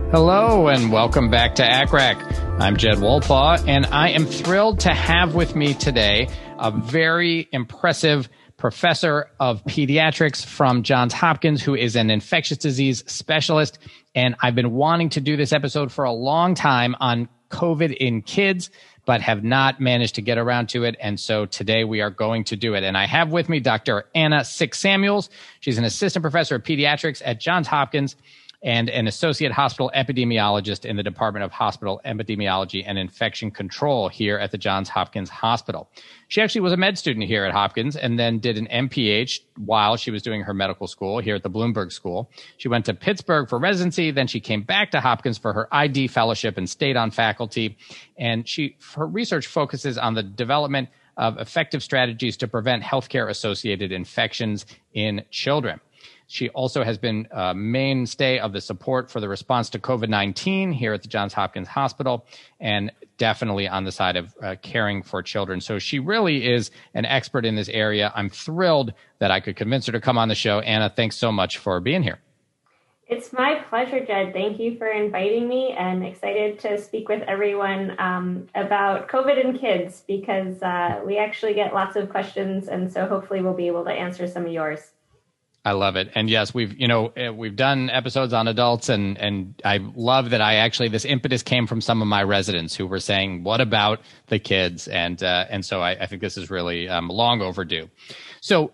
Hello and welcome back to ACCRAC. I'm Jed Wolpaw, and I am thrilled to have with me today a very impressive professor of pediatrics from Johns Hopkins who is an infectious disease specialist. And I've been wanting to do this episode for a long time on COVID in kids, but have not managed to get around to it. And so today we are going to do it. And I have with me Dr. Anna Cik-Samuels. She's an assistant professor of pediatrics at Johns Hopkins and an associate hospital epidemiologist in the Department of Hospital Epidemiology and Infection Control here at the Johns Hopkins Hospital. She actually was a med student here at Hopkins and then did an MPH while she was doing her medical school here at the Bloomberg School. She went to Pittsburgh for residency, then she came back to Hopkins for her ID fellowship and stayed on faculty. And her research focuses on the development of effective strategies to prevent healthcare-associated infections in children. She also has been a mainstay of the support for the response to COVID-19 here at the Johns Hopkins Hospital, and definitely on the side of caring for children. So she really is an expert in this area. I'm thrilled that I could convince her to come on the show. Anna, thanks so much for being here. It's my pleasure, Jed. Thank you for inviting me, and excited to speak with everyone about COVID in kids, because we actually get lots of questions, and so hopefully we'll be able to answer some of yours. I love it. And yes, we've done episodes on adults, and I love that this impetus came from some of my residents who were saying, what about the kids? And so I think this is really long overdue. So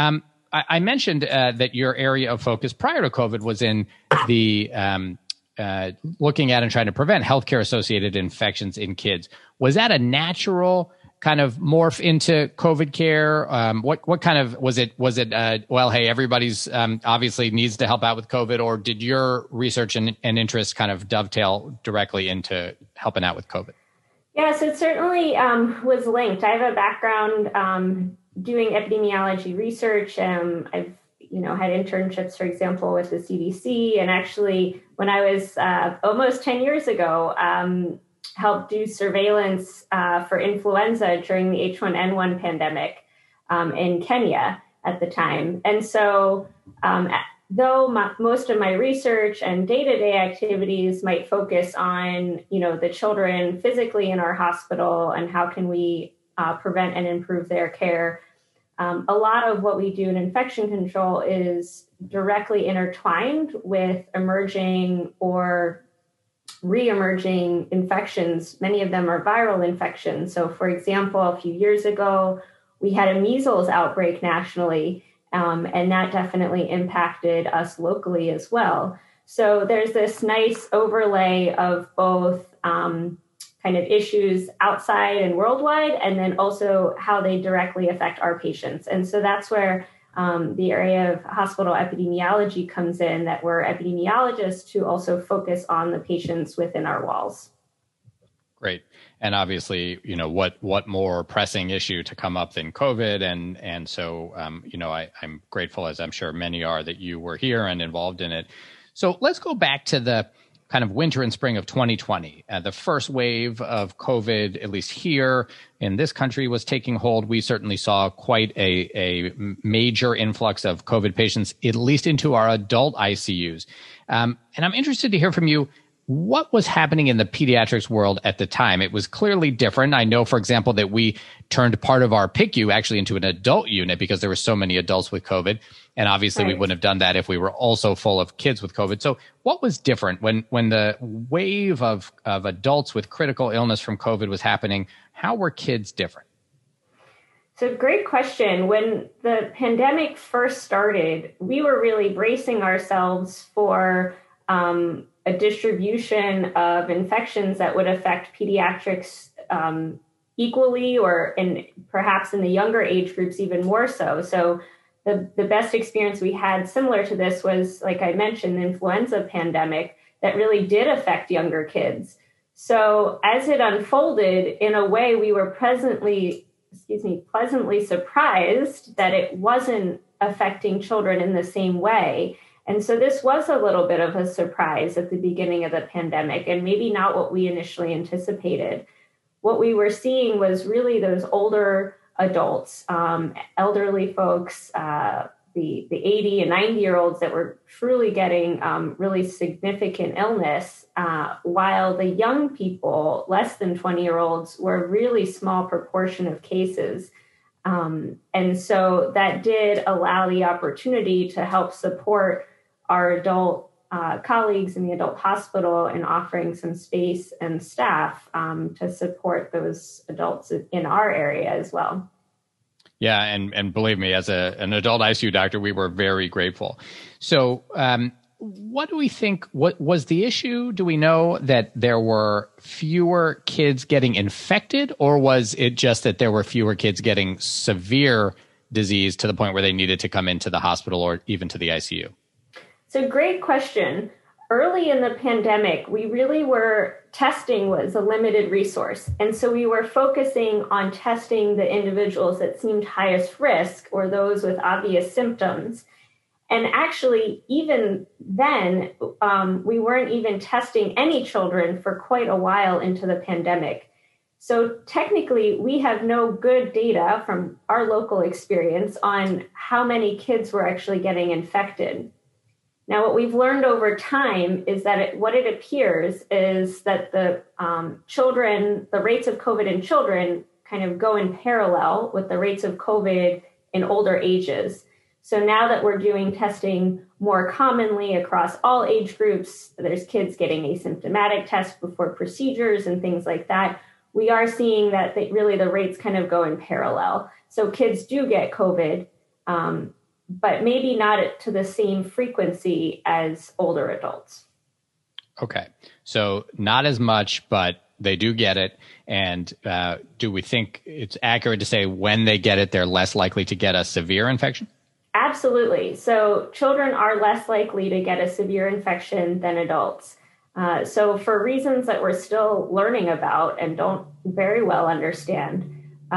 I mentioned that your area of focus prior to COVID was in the looking at and trying to prevent healthcare associated infections in kids. Was that a natural kind of morph into COVID care? What kind of was it? Well, hey, everybody's obviously needs to help out with COVID, or did your research and interest kind of dovetail directly into helping out with COVID? Yes, it certainly was linked. I have a background doing epidemiology research. I've had internships, for example, with the CDC, and actually, when I was almost 10 years ago, helped do surveillance for influenza during the H1N1 pandemic in Kenya at the time. And so though most of my research and day-to-day activities might focus on, the children physically in our hospital and how can we prevent and improve their care, a lot of what we do in infection control is directly intertwined with emerging or re-emerging infections. Many of them are viral infections. So, for example, a few years ago, we had a measles outbreak nationally, and that definitely impacted us locally as well. So there's this nice overlay of both kind of issues outside and worldwide, and then also how they directly affect our patients. And so that's where the area of hospital epidemiology comes in, that we're epidemiologists who also focus on the patients within our walls. Great. And obviously, what more pressing issue to come up than COVID. And so, I'm grateful, as I'm sure many are, that you were here and involved in it. So let's go back to the kind of winter and spring of 2020. The first wave of COVID, at least here in this country, was taking hold. We certainly saw quite a major influx of COVID patients, at least into our adult ICUs. And I'm interested to hear from you, what was happening in the pediatrics world at the time? It was clearly different. I know, for example, that we turned part of our PICU actually into an adult unit because there were so many adults with COVID. And obviously we wouldn't have done that if we were also full of kids with COVID. So what was different when the wave of adults with critical illness from COVID was happening? How were kids different? So great question. When the pandemic first started, we were really bracing ourselves for a distribution of infections that would affect pediatrics equally, or perhaps in the younger age groups even more so. So the best experience we had similar to this was, like I mentioned, the influenza pandemic that really did affect younger kids. So as it unfolded, in a way, we were pleasantly surprised that it wasn't affecting children in the same way. And so this was a little bit of a surprise at the beginning of the pandemic, and maybe not what we initially anticipated. What we were seeing was really those older adults, elderly folks, the 80 and 90-year-olds that were truly getting really significant illness, while the young people, less than 20-year-olds, were a really small proportion of cases. And so that did allow the opportunity to help support our adult colleagues in the adult hospital in offering some space and staff to support those adults in our area as well. Yeah, and believe me, as an adult ICU doctor, we were very grateful. So what do we think, what was the issue? Do we know that there were fewer kids getting infected, or was it just that there were fewer kids getting severe disease to the point where they needed to come into the hospital or even to the ICU? So great question. Early in the pandemic, testing was a limited resource. And so we were focusing on testing the individuals that seemed highest risk or those with obvious symptoms. And actually, even then, we weren't even testing any children for quite a while into the pandemic. So technically, we have no good data from our local experience on how many kids were actually getting infected. Now, what we've learned over time is that what it appears is that the rates of COVID in children kind of go in parallel with the rates of COVID in older ages. So now that we're doing testing more commonly across all age groups, there's kids getting asymptomatic tests before procedures and things like that, we are seeing that really the rates kind of go in parallel. So kids do get COVID, but maybe not to the same frequency as older adults. Okay. So not as much, but they do get it. And do we think it's accurate to say when they get it, they're less likely to get a severe infection? Absolutely. So children are less likely to get a severe infection than adults. So for reasons that we're still learning about and don't very well understand,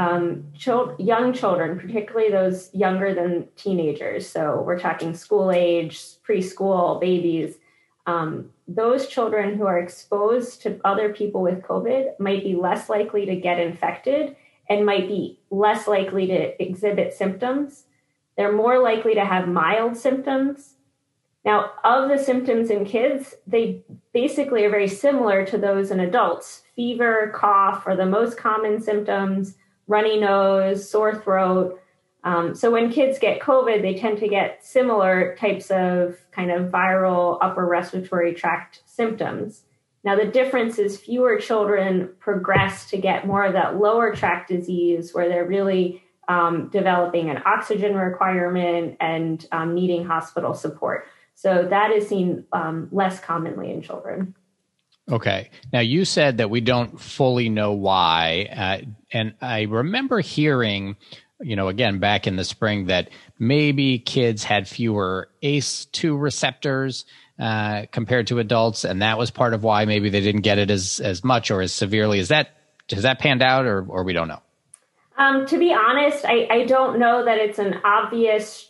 young children, particularly those younger than teenagers, so we're talking school age, preschool, babies, those children who are exposed to other people with COVID might be less likely to get infected and might be less likely to exhibit symptoms. They're more likely to have mild symptoms. Now, of the symptoms in kids, they basically are very similar to those in adults. Fever, cough are the most common symptoms, runny nose, sore throat. So when kids get COVID, they tend to get similar types of kind of viral upper respiratory tract symptoms. Now, the difference is fewer children progress to get more of that lower tract disease where they're really developing an oxygen requirement and needing hospital support. So that is seen less commonly in children. Okay. Now, you said that we don't fully know why. And I remember hearing, again, back in the spring that maybe kids had fewer ACE2 receptors compared to adults. And that was part of why maybe they didn't get it as much or as severely. Has that panned out or we don't know? To be honest, I don't know that it's an obvious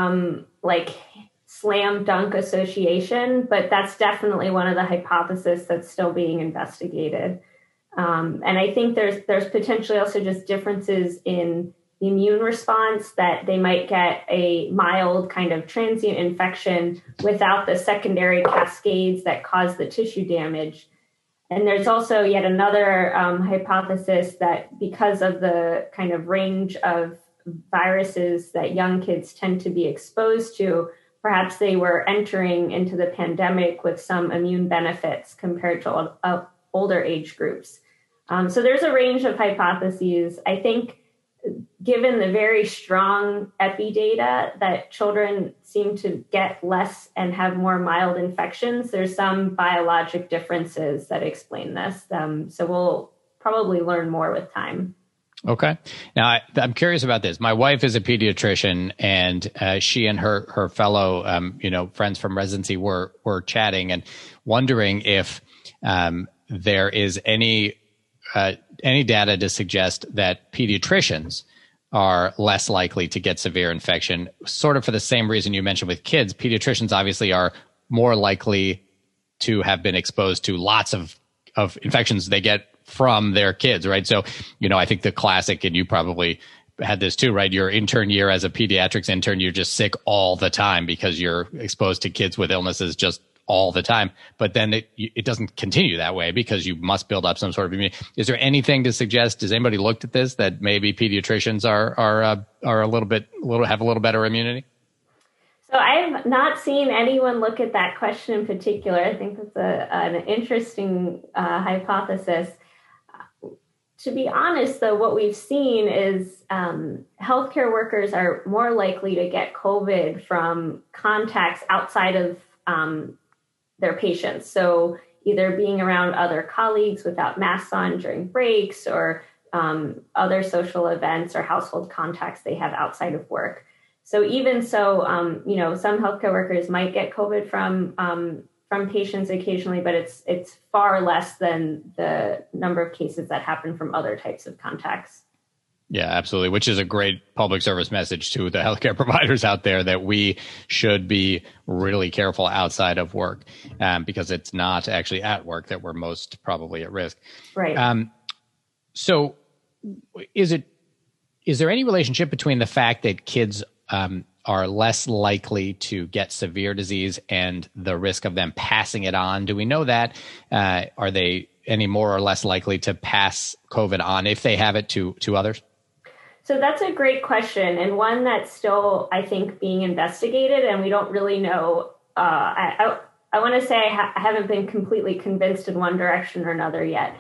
slam dunk association, but that's definitely one of the hypotheses that's still being investigated. And I think there's potentially also just differences in the immune response, that they might get a mild kind of transient infection without the secondary cascades that cause the tissue damage. And there's also yet another hypothesis that because of the kind of range of viruses that young kids tend to be exposed to, perhaps they were entering into the pandemic with some immune benefits compared to older age groups. So there's a range of hypotheses. I think given the very strong epi data that children seem to get less and have more mild infections, there's some biologic differences that explain this. So we'll probably learn more with time. Okay. Now, I'm curious about this. My wife is a pediatrician, and she and her fellow, friends from residency were chatting and wondering if there is any data to suggest that pediatricians are less likely to get severe infection, sort of for the same reason you mentioned with kids. Pediatricians obviously are more likely to have been exposed to lots of infections they get from their kids, right? So, I think the classic, and you probably had this too, right? Your intern year as a pediatrics intern, you're just sick all the time because you're exposed to kids with illnesses just all the time. But then it doesn't continue that way because you must build up some sort of immunity. Is there anything to suggest? Has anybody looked at this that maybe pediatricians are a have a little better immunity? So I've not seen anyone look at that question in particular. I think that's an interesting hypothesis. To be honest, though, what we've seen is healthcare workers are more likely to get COVID from contacts outside of their patients. So either being around other colleagues without masks on during breaks or other social events or household contacts they have outside of work. So even so, some healthcare workers might get COVID from patients occasionally, but it's far less than the number of cases that happen from other types of contacts. Yeah, absolutely. Which is a great public service message to the healthcare providers out there that we should be really careful outside of work because it's not actually at work that we're most probably at risk. Right. So is there any relationship between the fact that kids are less likely to get severe disease and the risk of them passing it on? Do we know that? Are they any more or less likely to pass COVID on if they have it to others? So that's a great question, and one that's still, I think, being investigated, and we don't really know. I want to say I haven't been completely convinced in one direction or another yet.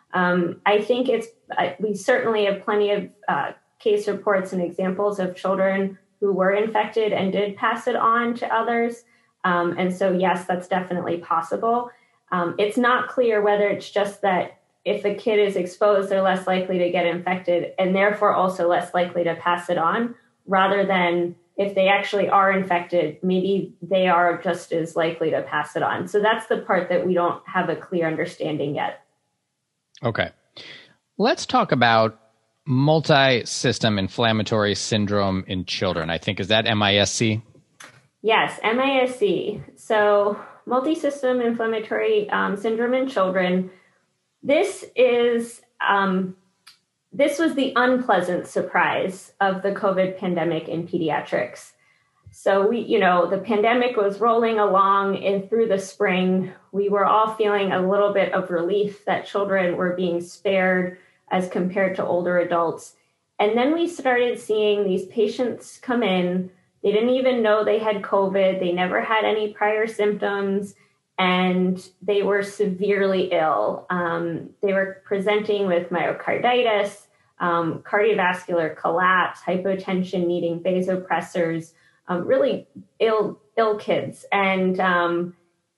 I think we certainly have plenty of case reports and examples of children who were infected and did pass it on to others. And so, yes, that's definitely possible. It's not clear whether it's just that if a kid is exposed, they're less likely to get infected and therefore also less likely to pass it on, rather than if they actually are infected, maybe they are just as likely to pass it on. So that's the part that we don't have a clear understanding yet. Okay. Let's talk about multi-system inflammatory syndrome in children. I think, is that MIS-C? Yes, MIS-C. So multi-system inflammatory syndrome in children. This was the unpleasant surprise of the COVID pandemic in pediatrics. So the pandemic was rolling along and through the spring, we were all feeling a little bit of relief that children were being spared as compared to older adults. And then we started seeing these patients come in. They didn't even know they had COVID. They never had any prior symptoms, and they were severely ill. They were presenting with myocarditis, cardiovascular collapse, hypotension, needing vasopressors, really ill kids. And then,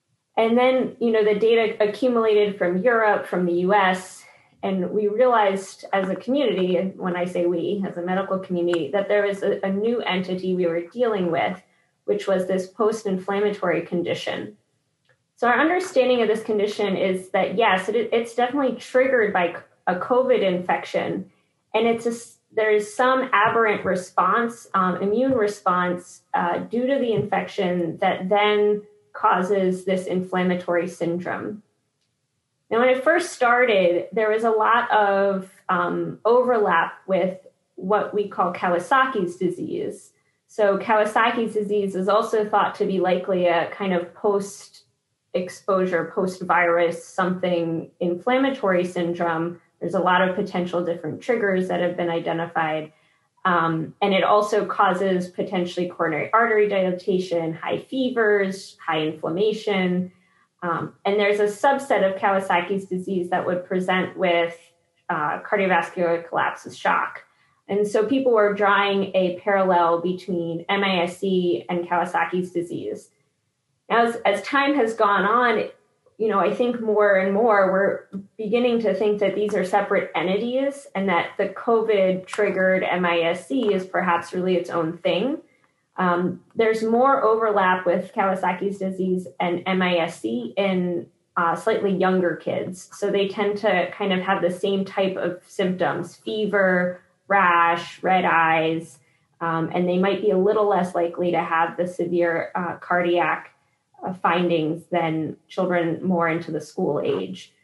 the data accumulated from Europe, from the US, and we realized as a community, and when I say we, as a medical community, that there was a new entity we were dealing with, which was this post-inflammatory condition. So our understanding of this condition is that, yes, it's definitely triggered by a COVID infection, and there's some aberrant response, immune response due to the infection that then causes this inflammatory syndrome. Now, when it first started, there was a lot of overlap with what we call Kawasaki's disease. So Kawasaki's disease is also thought to be likely a kind of post-exposure, post-virus, something inflammatory syndrome. There's a lot of potential different triggers that have been identified. And it also causes potentially coronary artery dilatation, high fevers, high inflammation. And there's a subset of Kawasaki's disease that would present with cardiovascular collapse with shock. And so people were drawing a parallel between MIS-C and Kawasaki's disease. Now, as time has gone on, I think more and more we're beginning to think that these are separate entities and that the COVID-triggered MIS-C is perhaps really its own thing. There's more overlap with Kawasaki's disease and MIS-C in slightly younger kids. So they tend to kind of have the same type of symptoms: fever, rash, red eyes, and they might be a little less likely to have the severe cardiac findings than children more into the school age.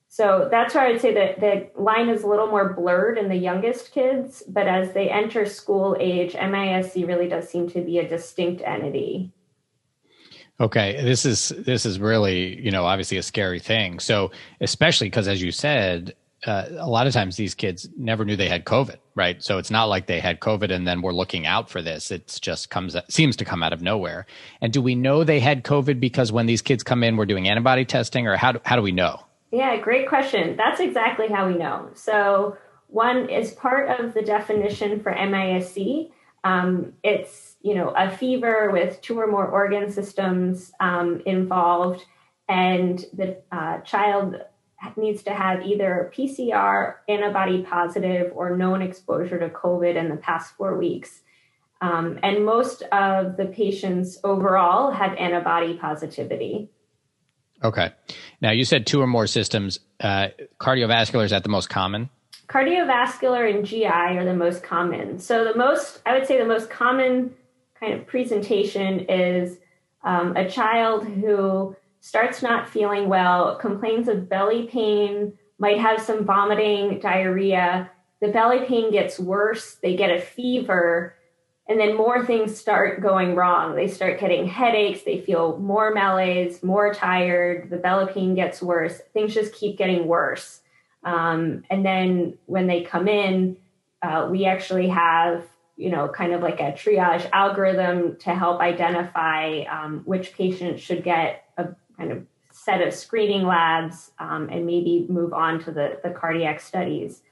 So that's where I'd say that the line is a little more blurred in the youngest kids, but as they enter school age, MIS-C really does seem to be a distinct entity. Okay, this is really, obviously a scary thing. So, especially because, as you said, a lot of times these kids never knew they had COVID, right? So it's not like they had COVID and then we're looking out for this. It's just seems to come out of nowhere. And do we know they had COVID because when these kids come in, we're doing antibody testing, or how do we know? Yeah, great question. That's exactly how we know. So one is part of the definition for MIS-C. It's, a fever with 2 or more organ systems involved, and the child needs to have either PCR antibody positive or known exposure to COVID in the past 4 weeks. And most of the patients overall have antibody positivity. Okay. Now, you said 2 or more systems. Cardiovascular, is that the most common? Cardiovascular and GI are the most common. So I would say the most common kind of presentation is a child who starts not feeling well, complains of belly pain, might have some vomiting, diarrhea. The belly pain gets worse. They get a fever, and then more things start going wrong. They start getting headaches. They feel more malaise, more tired. The belly pain gets worse. Things just keep getting worse. And then when they come in, we actually have, kind of like a triage algorithm to help identify which patients should get a kind of set of screening labs and maybe move on to the cardiac studies.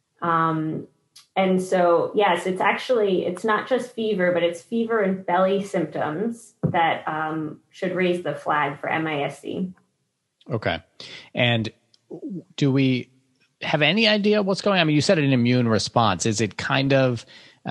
And so, yes, it's not just fever, but it's fever and belly symptoms that should raise the flag for MIS-C. Okay. And do we have any idea what's going on? I mean, you said an immune response. Is it kind of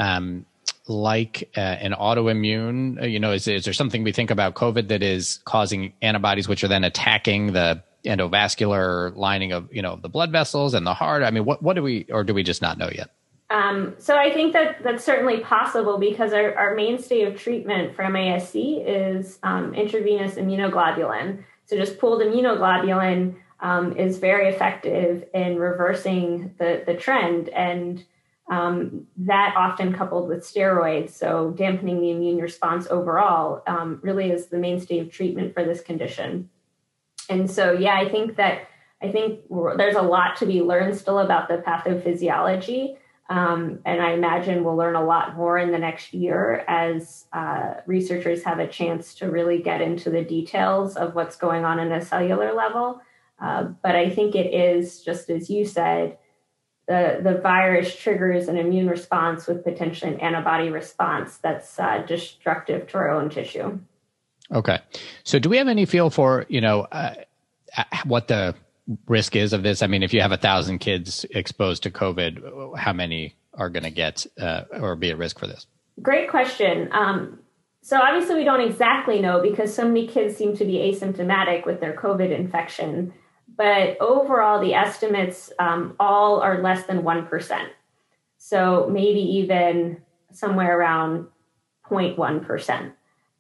like an autoimmune? Is there something we think about COVID that is causing antibodies, which are then attacking the endovascular lining of, the blood vessels and the heart? I mean, what do we just not know yet? So I think that's certainly possible, because our mainstay of treatment for MIS-C is intravenous immunoglobulin. So just pooled immunoglobulin is very effective in reversing the trend, and that often coupled with steroids, so dampening the immune response overall, really is the mainstay of treatment for this condition. And so, yeah, I think there's a lot to be learned still about the pathophysiology. And I imagine we'll learn a lot more in the next year as researchers have a chance to really get into the details of what's going on in a cellular level. But I think it is, just as you said, the virus triggers an immune response with potentially an antibody response that's destructive to our own tissue. Okay. So do we have any feel for, what the risk is of this? I mean, if you have 1,000 kids exposed to COVID, how many are going to get or be at risk for this? Great question. So obviously we don't exactly know, because so many kids seem to be asymptomatic with their COVID infection. But overall, the estimates all are less than 1%. So maybe even somewhere around 0.1%.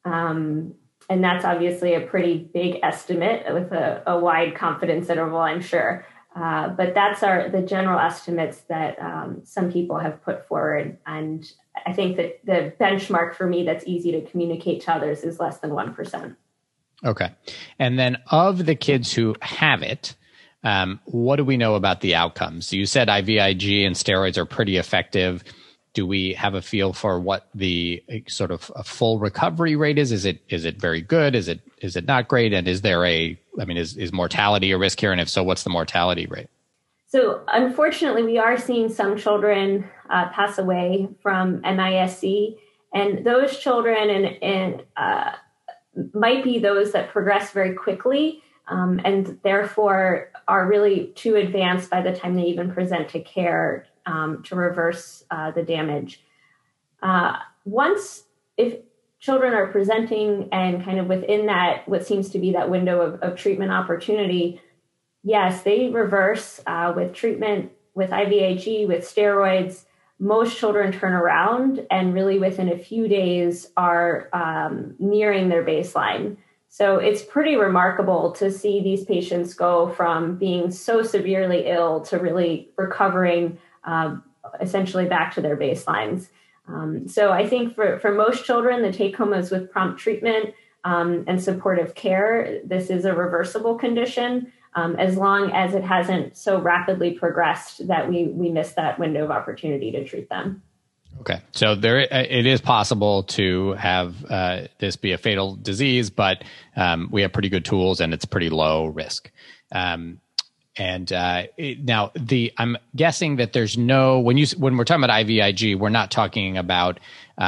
And that's obviously a pretty big estimate with a wide confidence interval, I'm sure. But that's the general estimates that some people have put forward. And I think that the benchmark for me that's easy to communicate to others is less than 1%. Okay. And then of the kids who have it, what do we know about the outcomes? You said IVIG and steroids are pretty effective. Do we have a feel for what the sort of a full recovery rate is? Is it very good? Is it not great? And is mortality a risk here? And if so, what's the mortality rate? So unfortunately, we are seeing some children pass away from MIS-C, and those children and might be those that progress very quickly and therefore are really too advanced by the time they even present to care to reverse the damage. If children are presenting and kind of within that, what seems to be that window of treatment opportunity, yes, they reverse with treatment, with IVIG, with steroids. Most children turn around and really within a few days are nearing their baseline. So it's pretty remarkable to see these patients go from being so severely ill to really recovering essentially back to their baselines. So I think for most children, the take home is with prompt treatment and supportive care. This is a reversible condition as long as it hasn't so rapidly progressed that we miss that window of opportunity to treat them. Okay, so it is possible to have this be a fatal disease, but we have pretty good tools and it's pretty low risk. Now I'm guessing that there's no when we're talking about IVIG, we're not talking about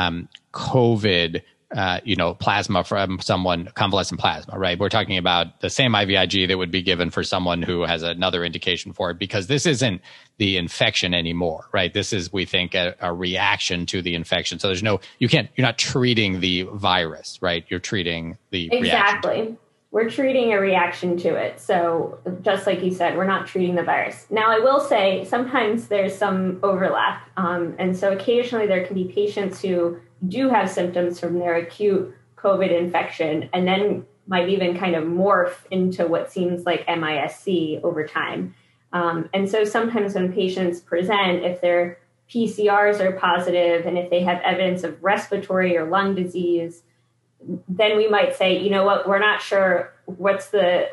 COVID. Plasma from someone, convalescent plasma, right? We're talking about the same IVIG that would be given for someone who has another indication for it, because this isn't the infection anymore, right? This is, we think, a reaction to the infection. So you're not treating the virus, right? You're treating the Exactly. reaction. We're treating a reaction to it. So just like you said, we're not treating the virus. Now, I will say sometimes there's some overlap. And so occasionally there can be patients who do have symptoms from their acute COVID infection and then might even kind of morph into what seems like MIS-C over time. And so sometimes when patients present, if their PCRs are positive and if they have evidence of respiratory or lung disease, then we might say, you know what, we're not sure what's the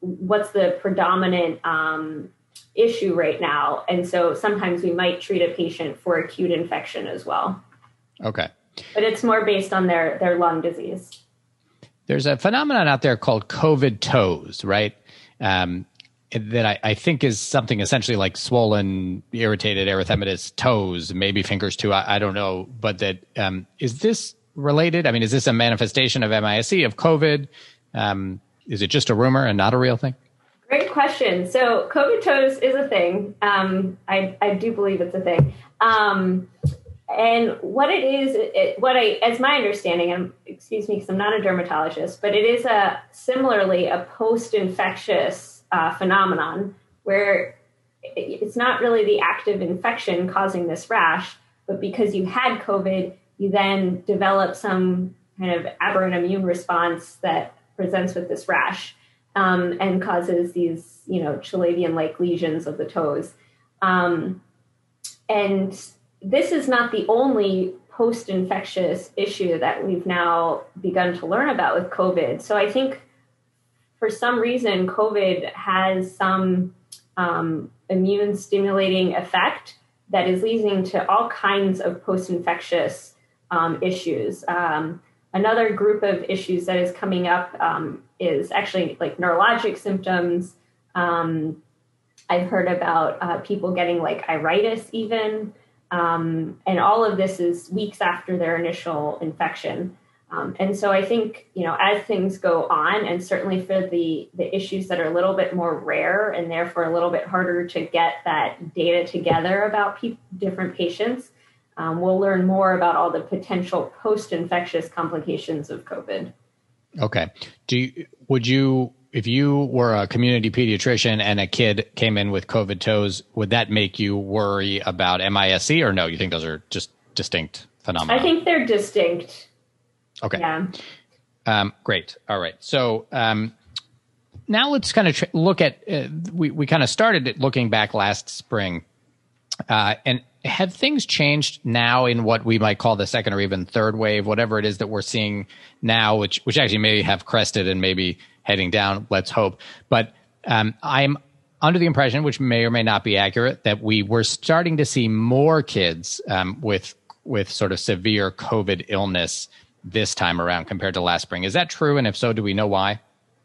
predominant issue right now. And so sometimes we might treat a patient for acute infection as well. Okay. But it's more based on their lung disease. There's a phenomenon out there called COVID toes, right? That I think is something essentially like swollen, irritated erythematous toes, maybe fingers too. I don't know. But that is this related? I mean, is this a manifestation of MIS-C, of COVID? Is it just a rumor and not a real thing? Great question. So COVID toes is a thing. I do believe it's a thing. And what it is, as my understanding, and excuse me, because I'm not a dermatologist, but it is similarly a post-infectious phenomenon where it's not really the active infection causing this rash, but because you had COVID, you then develop some kind of aberrant immune response that presents with this rash and causes these, Chalabian-like lesions of the toes. And this is not the only post-infectious issue that we've now begun to learn about with COVID. So I think for some reason, COVID has some immune stimulating effect that is leading to all kinds of post-infectious issues. Another group of issues that is coming up is actually like neurologic symptoms. I've heard about people getting like iritis even. And all of this is weeks after their initial infection. And so I think, as things go on, and certainly for the issues that are a little bit more rare and therefore a little bit harder to get that data together about different patients, we'll learn more about all the potential post-infectious complications of COVID. Okay. If you were a community pediatrician and a kid came in with COVID toes, would that make you worry about MIS-C, or no? You think those are just distinct phenomena? I think they're distinct. Okay. Yeah. Great. All right. So now let's kind of look at, we kind of started it looking back last spring. And have things changed now in what we might call the second or even third wave, whatever it is that we're seeing now, which actually may have crested and maybe heading down, let's hope. But I'm under the impression, which may or may not be accurate, that we were starting to see more kids with sort of severe COVID illness this time around compared to last spring. Is that true? And if so, do we know why?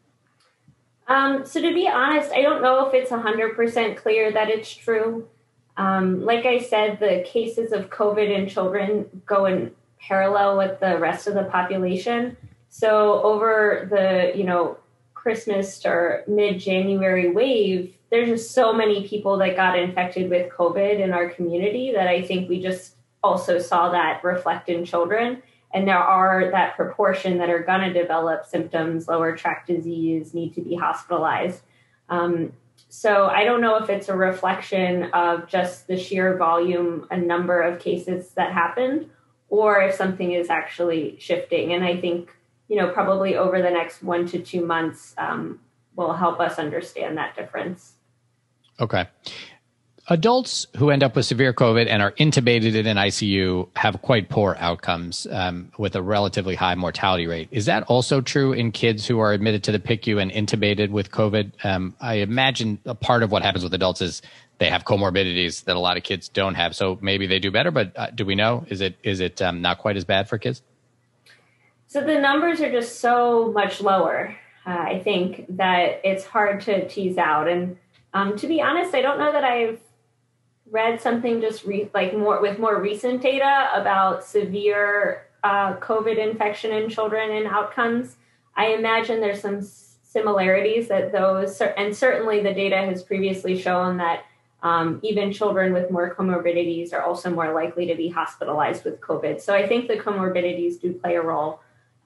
So to be honest, I don't know if it's 100% clear that it's true. Like I said, the cases of COVID in children go in parallel with the rest of the population. So over the, Christmas or mid-January wave, there's just so many people that got infected with COVID in our community that I think we just also saw that reflect in children. And there are that proportion that are going to develop symptoms, lower tract disease, need to be hospitalized. So I don't know if it's a reflection of just the sheer volume and number of cases that happened, or if something is actually shifting. And I think, probably over the next 1 to 2 months will help us understand that difference. Okay. Adults who end up with severe COVID and are intubated in an ICU have quite poor outcomes with a relatively high mortality rate. Is that also true in kids who are admitted to the PICU and intubated with COVID? I imagine a part of what happens with adults is they have comorbidities that a lot of kids don't have. So maybe they do better, but do we know? Is it not quite as bad for kids? So the numbers are just so much lower, I think, that it's hard to tease out. And to be honest, I don't know that I've read something just more recent data about severe COVID infection in children and outcomes. I imagine there's some similarities that those, and certainly the data has previously shown that even children with more comorbidities are also more likely to be hospitalized with COVID. So I think the comorbidities do play a role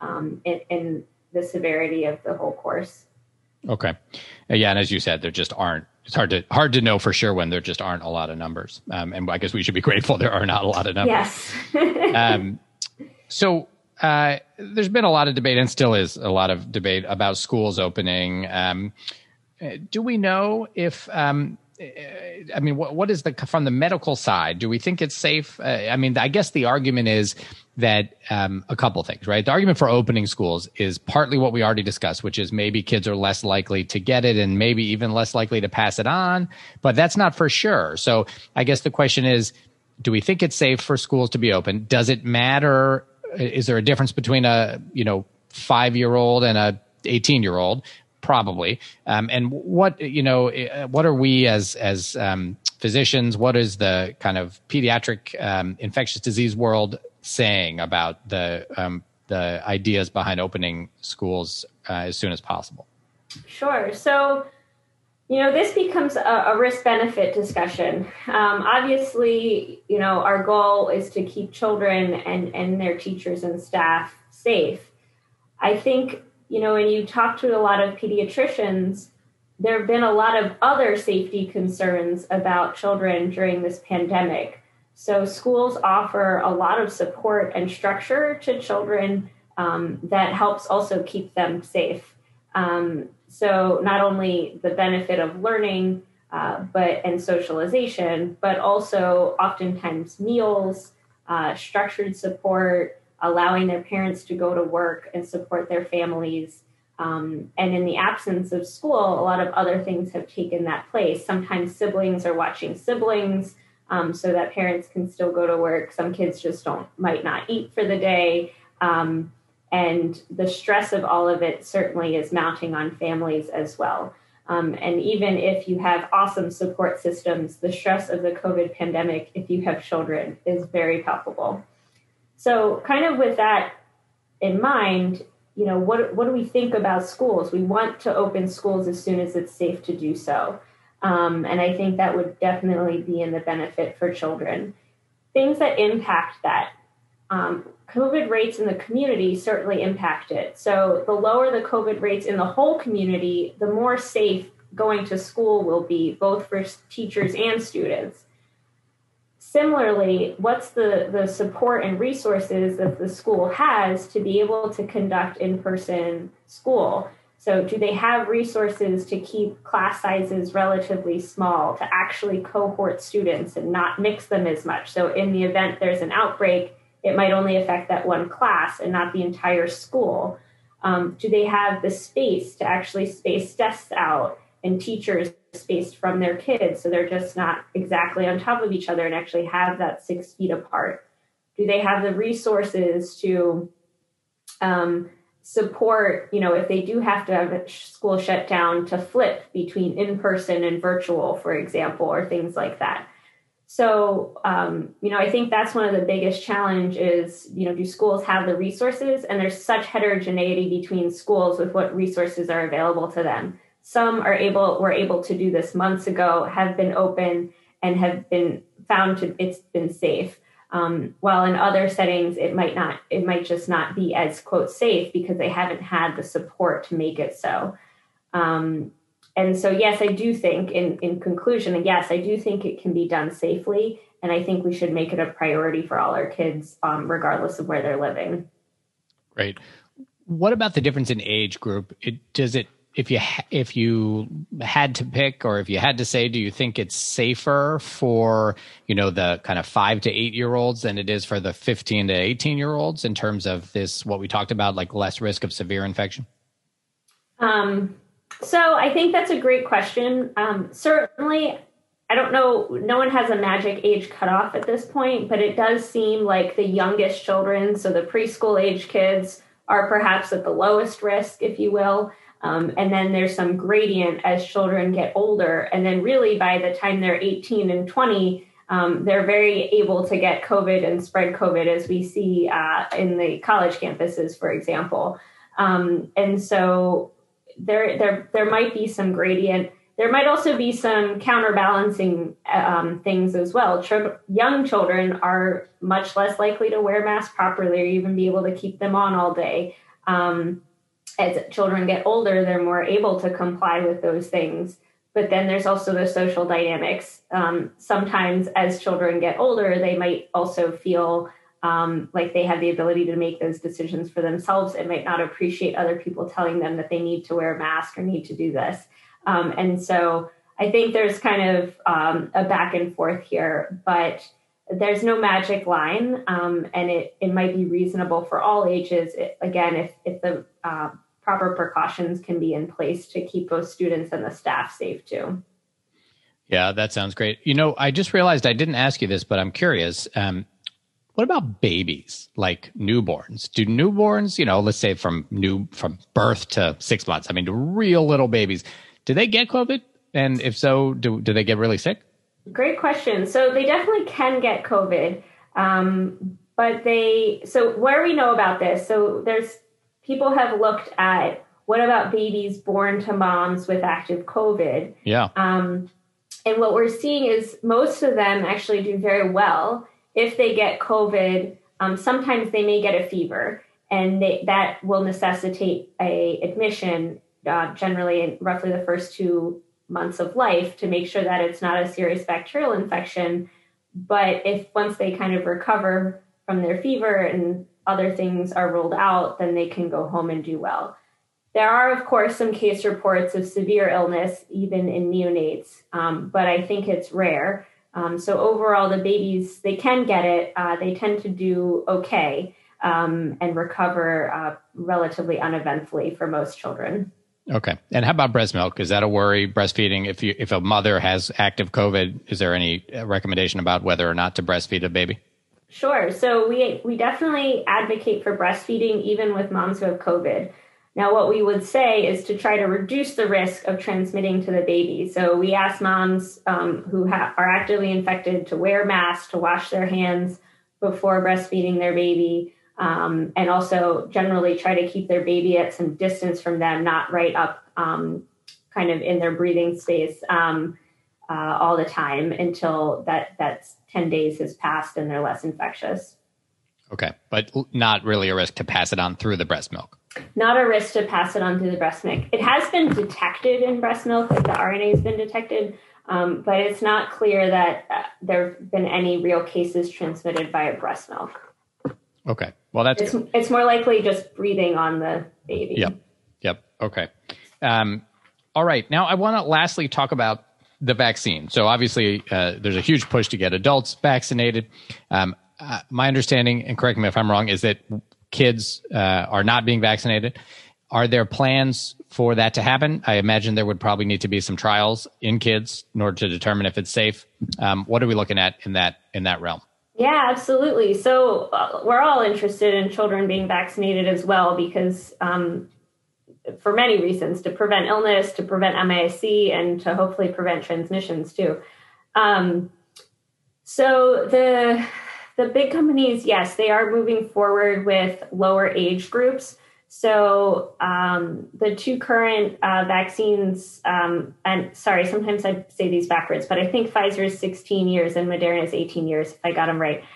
in the severity of the whole course. Okay. Yeah. And as you said, there just aren't, it's hard to know for sure when there just aren't a lot of numbers. And I guess we should be grateful there are not a lot of numbers. Yes. So there's been a lot of debate and still is a lot of debate about schools opening. Do we know if, what is from the medical side? Do we think it's safe? I guess the argument is that a couple of things, right? The argument for opening schools is partly what we already discussed, which is maybe kids are less likely to get it and maybe even less likely to pass it on, but that's not for sure. So I guess the question is, do we think it's safe for schools to be open? Does it matter? Is there a difference between a 5-year-old and a 18-year-old? Probably. And what are we as physicians? What is the kind of pediatric infectious disease world saying about the ideas behind opening schools as soon as possible? Sure. So, this becomes a risk-benefit discussion. Obviously, our goal is to keep children and their teachers and staff safe. I think, when you talk to a lot of pediatricians, there have been a lot of other safety concerns about children during this pandemic. So schools offer a lot of support and structure to children that helps also keep them safe. So not only the benefit of learning and socialization, but also oftentimes meals, structured support, allowing their parents to go to work and support their families. And in the absence of school, a lot of other things have taken that place. Sometimes siblings are watching siblings so that parents can still go to work. Some kids just might not eat for the day. And the stress of all of it certainly is mounting on families as well. And even if you have awesome support systems, the stress of the COVID pandemic, if you have children, is very palpable. So kind of with that in mind, what do we think about schools? We want to open schools as soon as it's safe to do so. And I think that would definitely be in the benefit for children. Things that impact that. COVID rates in the community certainly impact it. So the lower the COVID rates in the whole community, the more safe going to school will be, both for teachers and students. Similarly, what's the support and resources that the school has to be able to conduct in-person school? So do they have resources to keep class sizes relatively small, to actually cohort students and not mix them as much? So in the event there's an outbreak, it might only affect that one class and not the entire school. Do they have the space to actually space desks out and teachers spaced from their kids so they're just not exactly on top of each other and actually have that 6 feet apart? Do they have the resources to support, if they do have to have a school shut down, to flip between in-person and virtual, for example, or things like that? So, I think that's one of the biggest challenges, do schools have the resources? And there's such heterogeneity between schools with what resources are available to them. Some were able to do this months ago, have been open and have been found it's been safe. While in other settings, it might just not be as, quote, safe because they haven't had the support to make it so. And so, yes, I do think in conclusion, yes, I do think it can be done safely. And I think we should make it a priority for all our kids, regardless of where they're living. Great. What about the difference in age group? If you had to pick, or if you had to say, do you think it's safer for, the kind of 5 to 8 year olds than it is for the 15 to 18 year olds in terms of this, what we talked about, like less risk of severe infection? So I think that's a great question. Certainly, I don't know, no one has a magic age cutoff at this point, but it does seem like the youngest children, so the preschool age kids, are perhaps at the lowest risk, if you will. And then there's some gradient as children get older. And then really by the time they're 18 and 20, they're very able to get COVID and spread COVID, as we see in the college campuses, for example. And so there might be some gradient. There might also be some counterbalancing things as well. Young children are much less likely to wear masks properly or even be able to keep them on all day. As children get older, they're more able to comply with those things. But then there's also the social dynamics. Sometimes as children get older, they might also feel like they have the ability to make those decisions for themselves and might not appreciate other people telling them that they need to wear a mask or need to do this. And so I think there's kind of a back and forth here, but there's no magic line. And it might be reasonable for all ages, again, if the proper precautions can be in place to keep both students and the staff safe too. Yeah, that sounds great. I just realized I didn't ask you this, but I'm curious. What about babies, like newborns? Do newborns, let's say from birth to 6 months, the real little babies, do they get COVID? And if so, do they get really sick? Great question. So they definitely can get COVID. So where we know about this, so people have looked at what about babies born to moms with active COVID? Yeah. And what we're seeing is most of them actually do very well. If they get COVID, sometimes they may get a fever, and that will necessitate a admission generally in roughly the first 2 months of life to make sure that it's not a serious bacterial infection. But if once they kind of recover from their fever and other things are ruled out, then they can go home and do well. There are, of course, some case reports of severe illness, even in neonates, but I think it's rare. So overall, the babies, they can get it. They tend to do okay and recover relatively uneventfully for most children. Okay. And how about breast milk? Is that a worry, breastfeeding? If a mother has active COVID, is there any recommendation about whether or not to breastfeed a baby? Sure. So we definitely advocate for breastfeeding, even with moms who have COVID. Now, what we would say is to try to reduce the risk of transmitting to the baby. So we ask moms who are actively infected to wear masks, to wash their hands before breastfeeding their baby, and also generally try to keep their baby at some distance from them, not right up kind of in their breathing space all the time until that 10 days has passed and they're less infectious. Okay, but not really a risk to pass it on through the breast milk. Not a risk to pass it on through the breast milk. It has been detected in breast milk, like the RNA has been detected, but it's not clear that there have been any real cases transmitted via breast milk. Okay, well, it's more likely just breathing on the baby. Yep. Okay. All right. Now, I want to lastly talk about the vaccine. So obviously, there's a huge push to get adults vaccinated. My understanding, and correct me if I'm wrong, is that kids are not being vaccinated. Are there plans for that to happen? I imagine there would probably need to be some trials in kids in order to determine if it's safe. What are we looking at in that realm? Yeah, absolutely. So we're all interested in children being vaccinated as well, because for many reasons, to prevent illness, to prevent MIS, and to hopefully prevent transmissions too. So the big companies, yes, they are moving forward with lower age groups. So the two current vaccines, and sorry, sometimes I say these backwards, but I think Pfizer is 16 years and Moderna is 18 years, if I got them right.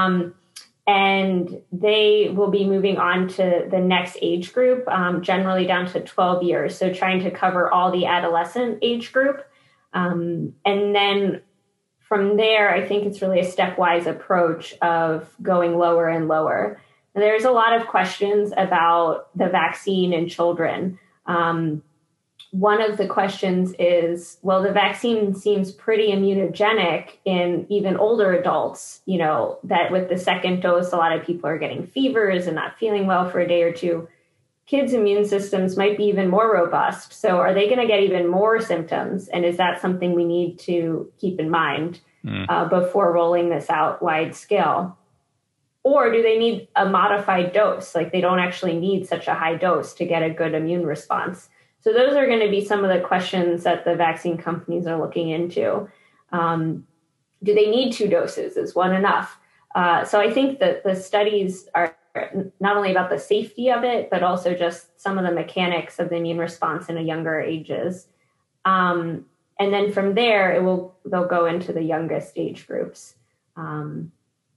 And they will be moving on to the next age group, generally down to 12 years. So trying to cover all the adolescent age group. And then from there, I think it's really a stepwise approach of going lower and lower. there's a lot of questions about the vaccine in children. One of the questions is, well, the vaccine seems pretty immunogenic in even older adults, that with the second dose, a lot of people are getting fevers and not feeling well for a day or two. Kids' immune systems might be even more robust. So are they going to get even more symptoms? And is that something we need to keep in mind before rolling this out wide scale? Or do they need a modified dose? Like they don't actually need such a high dose to get a good immune response. So those are going to be some of the questions that the vaccine companies are looking into. Do they need 2 doses? Is one enough? So I think that the studies are not only about the safety of it, but also just some of the mechanics of the immune response in younger ages. And then from there, they'll go into the youngest age groups. And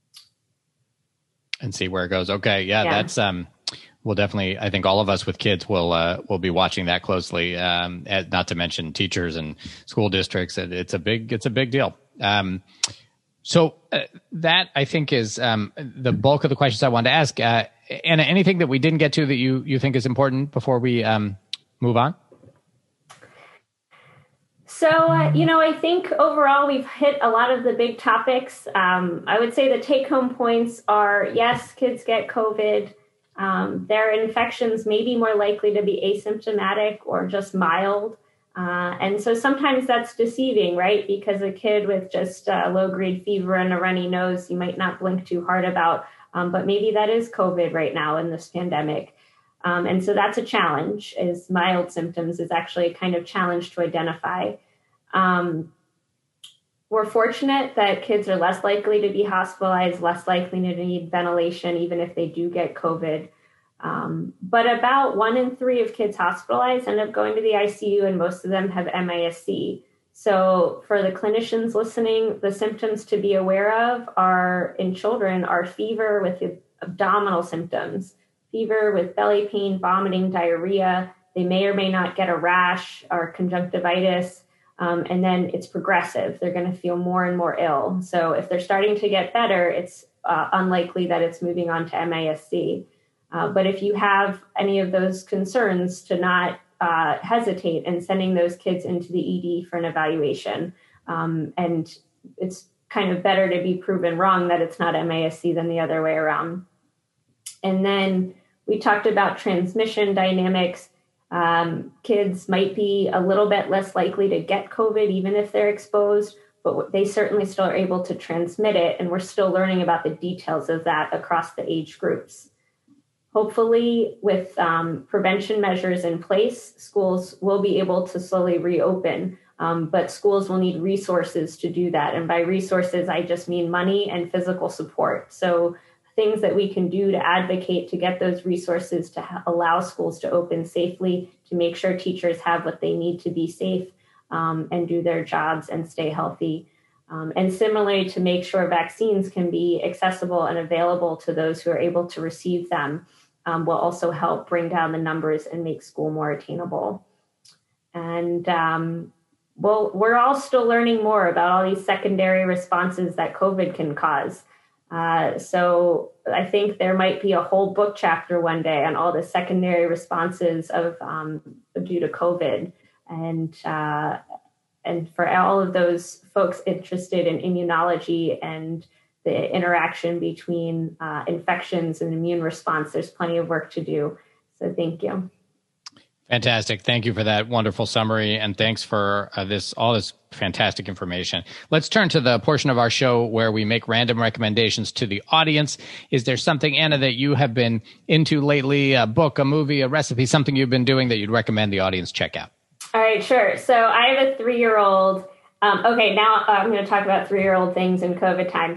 see where it goes. Okay. Yeah. That's, we'll definitely, I think all of us with kids will be watching that closely. Not to mention teachers and school districts. It's a big deal. So that I think is the bulk of the questions I wanted to ask. Anna, anything that we didn't get to that you think is important before we move on? So, I think overall we've hit a lot of the big topics. I would say the take-home points are, yes, kids get COVID. Their infections may be more likely to be asymptomatic or just mild. And so sometimes that's deceiving, right? Because a kid with just a low-grade fever and a runny nose, you might not blink too hard about, but maybe that is COVID right now in this pandemic. And so that's a challenge, is mild symptoms is actually a kind of challenge to identify. We're fortunate that kids are less likely to be hospitalized, less likely to need ventilation, even if they do get COVID. But about 1 in 3 of kids hospitalized end up going to the ICU, and most of them have MIS-C. So for the clinicians listening, the symptoms to be aware of in children are fever with abdominal symptoms, fever with belly pain, vomiting, diarrhea. They may or may not get a rash or conjunctivitis. And then it's progressive. They're going to feel more and more ill. So if they're starting to get better, it's unlikely that it's moving on to MIS-C. But if you have any of those concerns, to not hesitate in sending those kids into the ED for an evaluation. And it's kind of better to be proven wrong that it's not MIS-C than the other way around. And then we talked about transmission dynamics. Kids might be a little bit less likely to get COVID, even if they're exposed, but they certainly still are able to transmit it. And we're still learning about the details of that across the age groups. Hopefully, with prevention measures in place, schools will be able to slowly reopen, but schools will need resources to do that. And by resources, I just mean money and physical support. So things that we can do to advocate to get those resources to allow schools to open safely, to make sure teachers have what they need to be safe and do their jobs and stay healthy. And similarly, to make sure vaccines can be accessible and available to those who are able to receive them will also help bring down the numbers and make school more attainable. And we're all still learning more about all these secondary responses that COVID can cause. So I think there might be a whole book chapter one day on all the secondary responses of due to COVID, and for all of those folks interested in immunology and the interaction between infections and immune response, there's plenty of work to do. So thank you. Fantastic. Thank you for that wonderful summary. And thanks for all this fantastic information. Let's turn to the portion of our show where we make random recommendations to the audience. Is there something, Anna, that you have been into lately, a book, a movie, a recipe, something you've been doing that you'd recommend the audience check out? All right, sure. So I have a 3-year-old. Okay, now I'm going to talk about 3-year-old things in COVID times.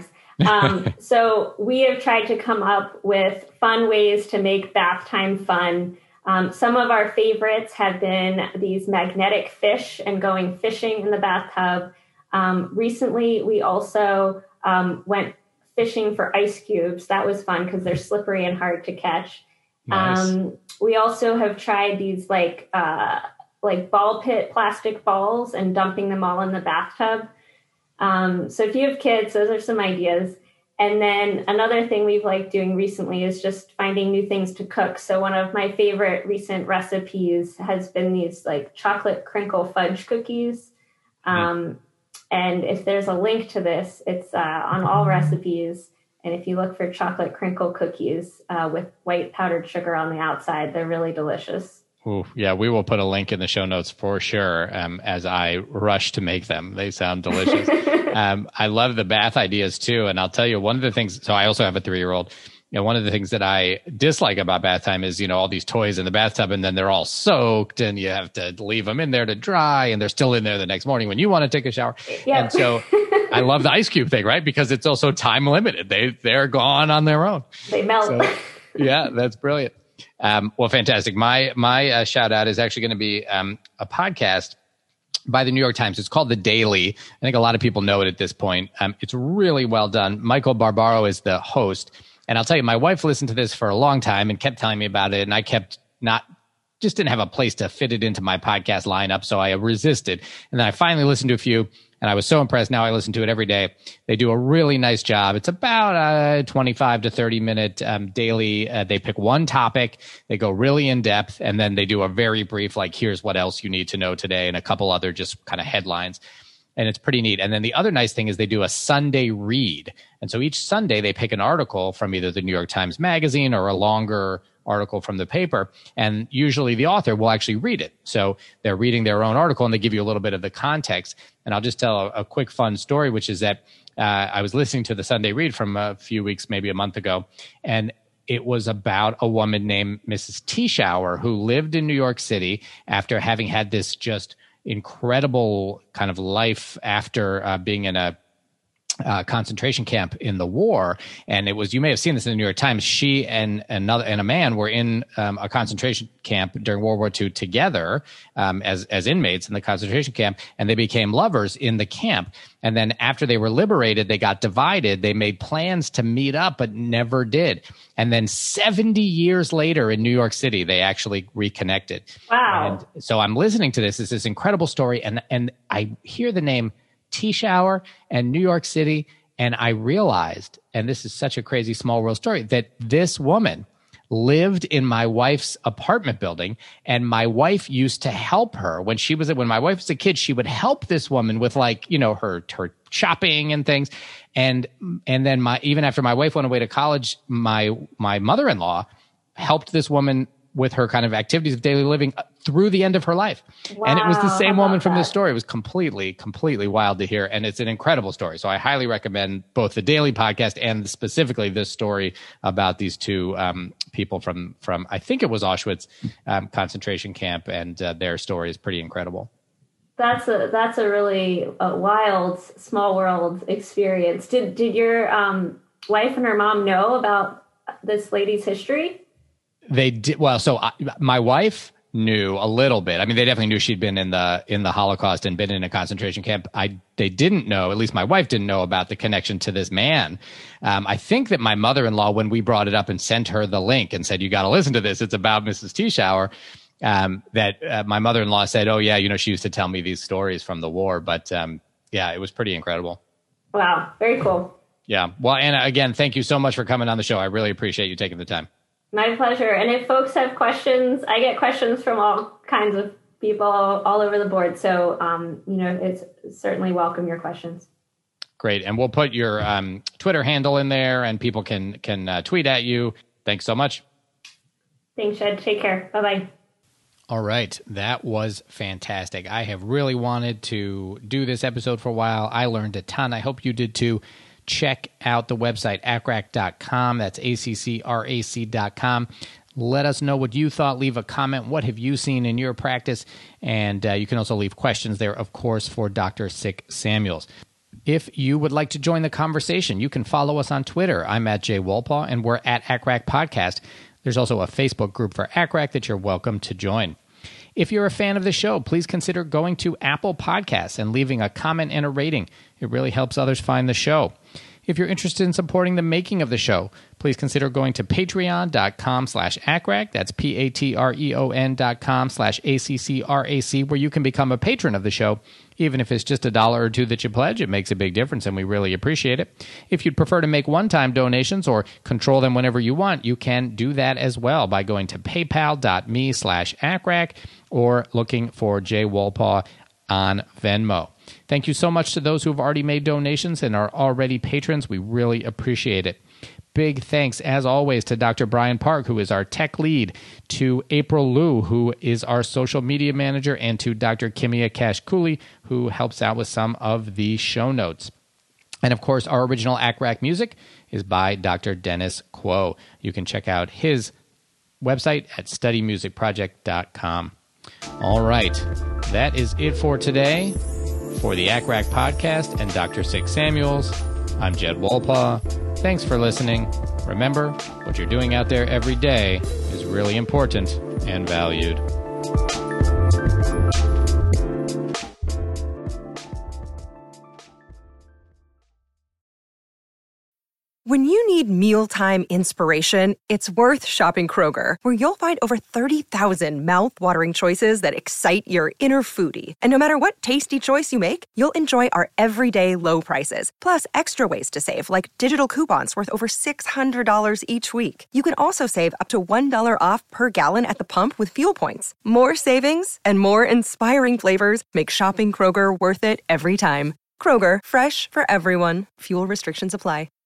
So we have tried to come up with fun ways to make bath time fun. Some of our favorites have been these magnetic fish and going fishing in the bathtub. Recently, we also went fishing for ice cubes. That was fun because they're slippery and hard to catch. Nice. We also have tried these like ball pit plastic balls and dumping them all in the bathtub. So if you have kids, those are some ideas. And then another thing we've liked doing recently is just finding new things to cook. So one of my favorite recent recipes has been these like chocolate crinkle fudge cookies. And if there's a link to this, it's on all recipes. And if you look for chocolate crinkle cookies with white powdered sugar on the outside, they're really delicious. Ooh, yeah, we will put a link in the show notes for sure as I rush to make them. They sound delicious. I love the bath ideas too. And I'll tell you, one of the things, so I also have a 3-year-old. One of the things that I dislike about bath time is, all these toys in the bathtub and then they're all soaked and you have to leave them in there to dry and they're still in there the next morning when you want to take a shower. Yep. And so I love the ice cube thing, right? Because it's also time limited. They're gone on their own. They melt. So, yeah, that's brilliant. Well, fantastic. My shout out is actually going to be a podcast by the New York Times. It's called The Daily. I think a lot of people know it at this point. It's really well done. Michael Barbaro is the host. And I'll tell you, my wife listened to this for a long time and kept telling me about it. And I just didn't have a place to fit it into my podcast lineup. So I resisted. And then I finally listened to a few and I was so impressed. Now I listen to it every day. They do a really nice job. It's about a 25 to 30 minute daily. They pick one topic. They go really in depth. And then they do a very brief, like, here's what else you need to know today, and a couple other just kind of headlines. And it's pretty neat. And then the other nice thing is they do a Sunday read. And so each Sunday they pick an article from either the New York Times Magazine or a longer article from the paper. And usually the author will actually read it. So they're reading their own article and they give you a little bit of the context. And I'll just tell a quick fun story, which is that I was listening to the Sunday read from a few weeks, maybe a month ago. And it was about a woman named Mrs. Teashour who lived in New York City after having had this just incredible kind of life after being in a concentration camp in the war. And it was, you may have seen this in the New York Times, she and a man were in a concentration camp during World War II together as inmates in the concentration camp, and they became lovers in the camp. And then after they were liberated, they got divided. They made plans to meet up, but never did. And then 70 years later in New York City, they actually reconnected. Wow. And so I'm listening to this. It's this incredible story. And I hear the name Teashour and New York City, and I realized, and this is such a crazy small world story, that this woman lived in my wife's apartment building, and my wife used to help her when my wife was a kid. She would help this woman with, like, her shopping and things, and then even after my wife went away to college, my mother-in-law helped this woman with her kind of activities of daily living through the end of her life. Wow, and it was the same woman from this story. It was completely, completely wild to hear. And it's an incredible story. So I highly recommend both the daily podcast and specifically this story about these two people from I think it was Auschwitz concentration camp. And their story is pretty incredible. That's a really wild, small world experience. Did your wife and her mom know about this lady's history? They did. Well, so my wife knew a little bit. I mean, they definitely knew she'd been in the Holocaust and been in a concentration camp. They didn't know, at least my wife didn't know, about the connection to this man. I think that my mother-in-law, when we brought it up and sent her the link and said, you got to listen to this, it's about Mrs. Teashour, that my mother-in-law said, oh yeah, she used to tell me these stories from the war. But yeah, it was pretty incredible. Wow. Very cool. Yeah. Well, Anna, again, thank you so much for coming on the show. I really appreciate you taking the time. My pleasure. And if folks have questions, I get questions from all kinds of people all over the board. So, it's certainly welcome your questions. Great. And we'll put your Twitter handle in there and people can tweet at you. Thanks so much. Thanks, Jed. Take care. Bye-bye. All right. That was fantastic. I have really wanted to do this episode for a while. I learned a ton. I hope you did too. Check out the website, accrac.com. That's ACCRAC.com. Let us know what you thought. Leave a comment. What have you seen in your practice? And you can also leave questions there, of course, for Dr. Sick Samuels. If you would like to join the conversation, you can follow us on Twitter. I'm at Jay Wolpaw, and we're at ACRAC Podcast. There's also a Facebook group for ACRAC that you're welcome to join. If you're a fan of the show, please consider going to Apple Podcasts and leaving a comment and a rating. It really helps others find the show. If you're interested in supporting the making of the show, please consider going to patreon.com/ACRAC. That's patreon.com/ACCRAC, where you can become a patron of the show. Even if it's just $1 or $2 that you pledge, it makes a big difference, and we really appreciate it. If you'd prefer to make one-time donations or control them whenever you want, you can do that as well by going to paypal.me/ACRAC or looking for Jay Wolpaw on Venmo. Thank you so much to those who have already made donations and are already patrons. We really appreciate it. Big thanks, as always, to Dr. Brian Park, who is our tech lead, to April Liu, who is our social media manager, and to Dr. Kimia Cash-Cooley, who helps out with some of the show notes. And, of course, our original ACRAC music is by Dr. Dennis Quo. You can check out his website at studymusicproject.com. All right, that is it for today. For the ACRAC podcast and Dr. Six Samuels, I'm Jed Wolpaw. Thanks for listening. Remember, what you're doing out there every day is really important and valued. When you need mealtime inspiration, it's worth shopping Kroger, where you'll find over 30,000 mouth-watering choices that excite your inner foodie. And no matter what tasty choice you make, you'll enjoy our everyday low prices, plus extra ways to save, like digital coupons worth over $600 each week. You can also save up to $1 off per gallon at the pump with fuel points. More savings and more inspiring flavors make shopping Kroger worth it every time. Kroger, fresh for everyone. Fuel restrictions apply.